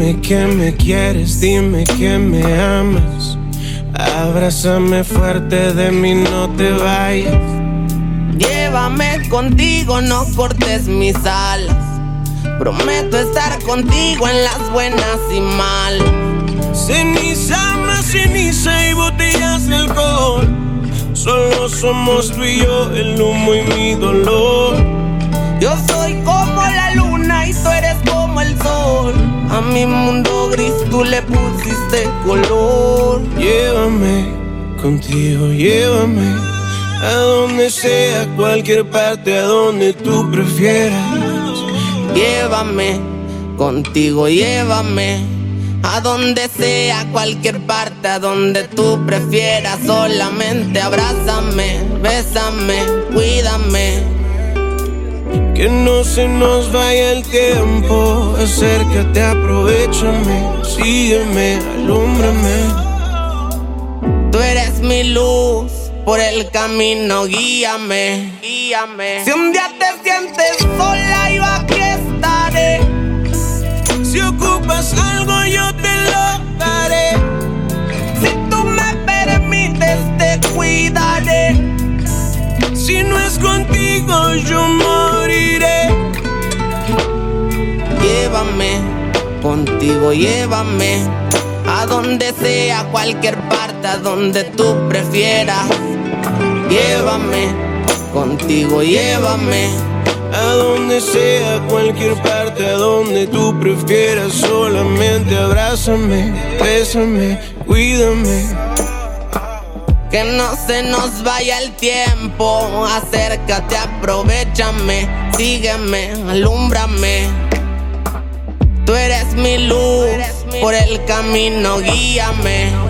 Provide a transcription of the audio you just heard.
Dime que me quieres, dime que me amas. Abrázame fuerte, de mí no te vayas. Llévame contigo, no cortes mis alas. Prometo estar contigo en las buenas y malas. Ceniza más ceniza y botellas de alcohol. Solo somos tú y yo, el humo y mi dolor. Yo soy como la luna y tú eres como el sol. A mi mundo gris tú le pusiste color. Llévame contigo, llévame a donde sea, cualquier parte, a donde tú prefieras. Llévame contigo, llévame a donde sea, cualquier parte, a donde tú prefieras. Solamente abrázame, bésame, cuídame. Que no se nos vaya el tiempo. Acércate, aprovéchame, sígueme, alúmbrame. Tú eres mi luz, por el camino guíame, guíame. Si un día te sientes sola, yo aquí estaré. Si ocupas algo, yo te lo daré. Si tú me permites, te cuidaré. Si no es contigo, yo moriré. Llévame contigo, llévame a donde sea, cualquier parte, a donde tú prefieras. Llévame contigo, llévame a donde sea, cualquier parte, a donde tú prefieras. Solamente abrázame, bésame, cuídame. Que no se nos vaya el tiempo. Acércate, aprovéchame, sígueme, alúmbrame. Tú eres mi luz, por el camino guíame.